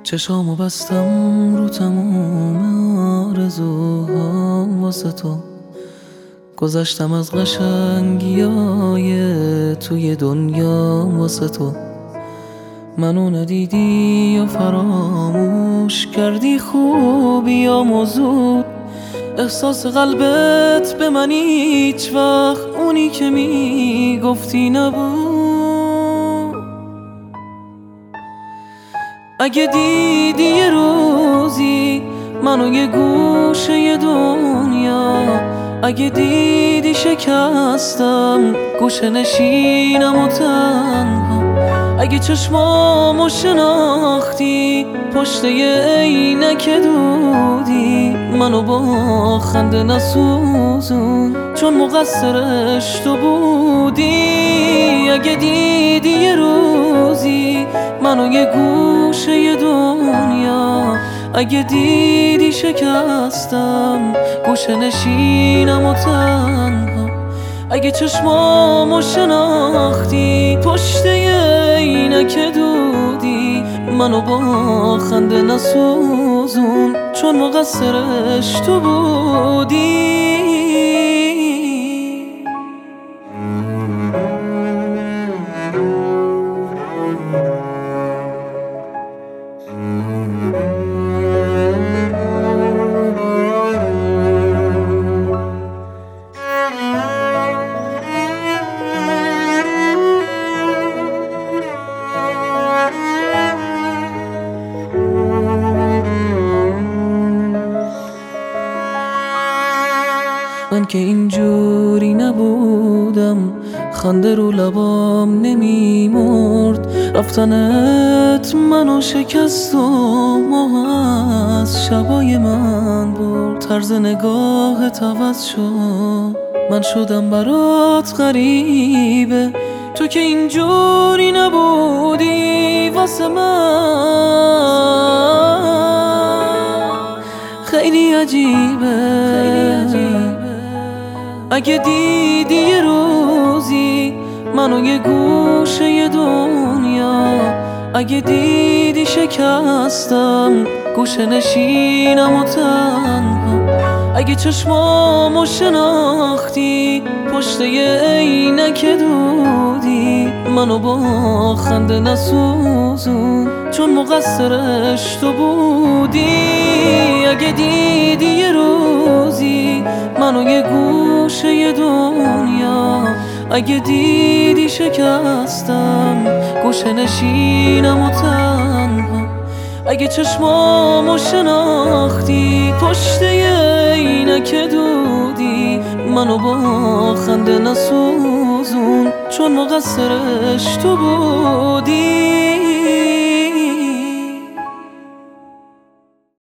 چشامو بستم رو تموم آرزوهام واسه تو. گذشتم از قشنگیای توی دنیا واسه تو. منو ندیدی و فراموش کردی خوبی و موضوع. احساس قلبت به من هیچ وقت اونی که میگفتی نبود. اگه دیدی یه روزی منو یه گوشه دنیا، اگه دیدی شکستم گوشه نشینم و تنها، اگه چشمامو شناختی پشت یه عینک دودی، منو با خنده نسوزون چون مقصرش تو بودی. اگه دیدی یه روزی منو یه گوشه دنیا، اگه دیدی شکستم گوشه نشینم و تنها، اگه چشمامو شناختی پشت یه عینک دودی، منو با خنده نسوزون چون مقصرش تو بودی. من که اینجوری نبودم، خنده رو لبام نمیمرد، رفتنت منو شکست و ماه از شبای من برد. طرز نگاهت عوض شد، من شدم برات غریبه، تو که اینجوری نبودی واسه من. خیلی عجیبه اگه دیدی یه روزی منو یه گوشه دنیا، اگه دیدی شکستم گوشه نشینم و تنها، اگه چشمامو شناختی پشت یه عینک دودی، منو با خنده نسوزون چون مقصرش تو بودی. اگه دیدی یه روزی منو یه گوشه دنیا، اگه دیدی شکستم گوشه نشینم و تنها، اگه چشمامو شناختی پشت یه عینک دودی، منو با خنده نسوزون چون مقصرش تو بودی.